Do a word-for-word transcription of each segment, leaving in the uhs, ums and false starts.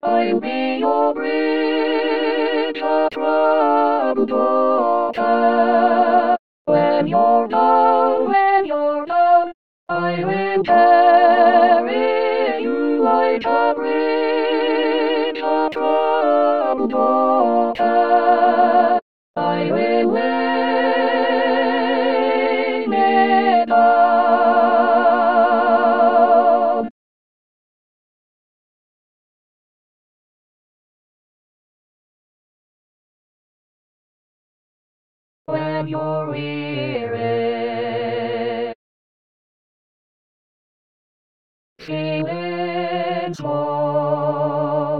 I'll be your bridge, a troubled water. When you're down, when you're down, I will carry you like a bridge, a troubled water. I will lay me down. When you're weary, feeling small,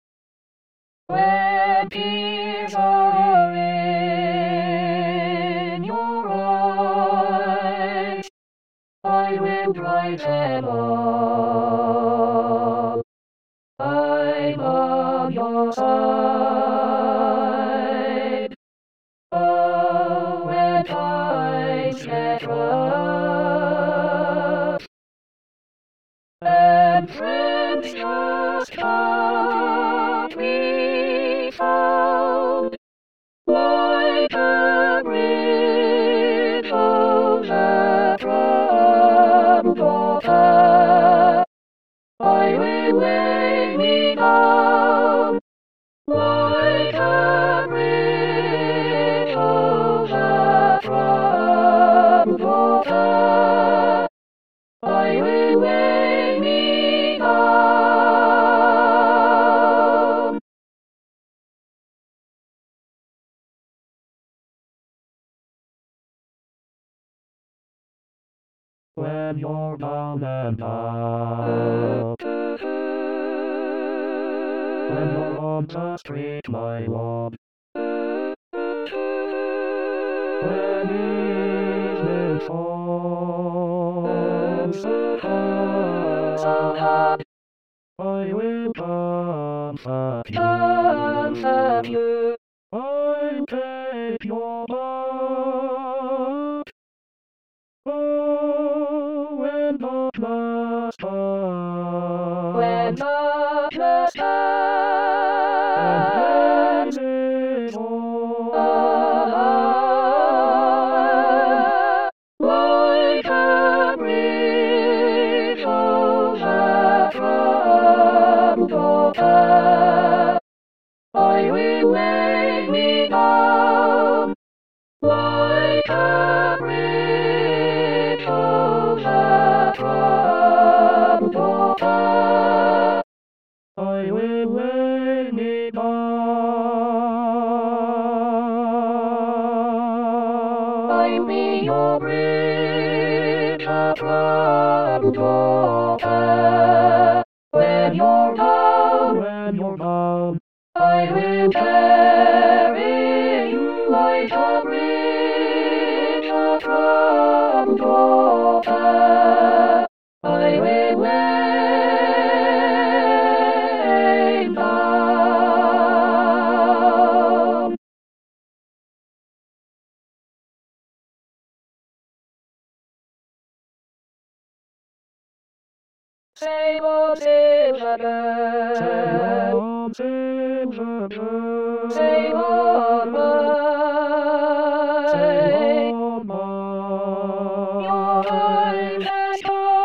when tears are in your eyes, I will dry them all. I'm on your side. Oh, when times get rough, and friends just can't be found, like a bridge over troubled water, I will lay me down, like a bridge over troubled water, I will lay me down. When you're down and out, when you're on the street, my love, when evening falls so hard, I will comfort you, comfort you. I'll take your part. Oh, when darkness comes, when darkness comes, and is all, like a bridge over troubled water, I will lay me down, like a bridge over troubled water, I will lay me down. I'll be your bridge, a troubled water. When you're down, when you're down, I will carry you like a bridge, a troubled water, I will lay down. Same old sails again, same old sails again, same old mine, same old mine. Your time has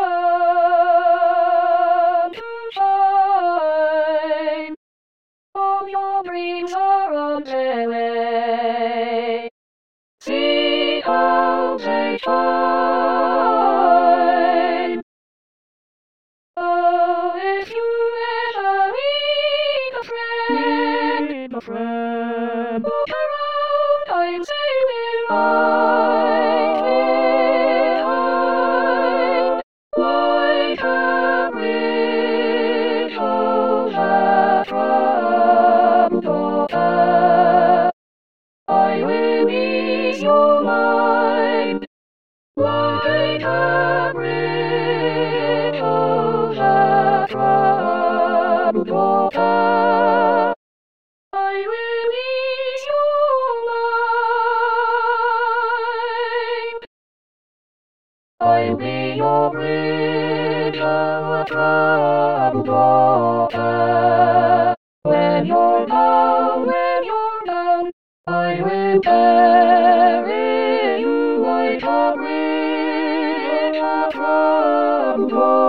come to shine, all your dreams are on their way. See how they shine. Oh, if you ever need a friend, need a friend, look around, I'm sailing right behind, like a bridge over troubled water, I will ease your mind, like a bridge over troubled water, I will ease your mind. I'll be your bridge over troubled water. ta, ta, ta.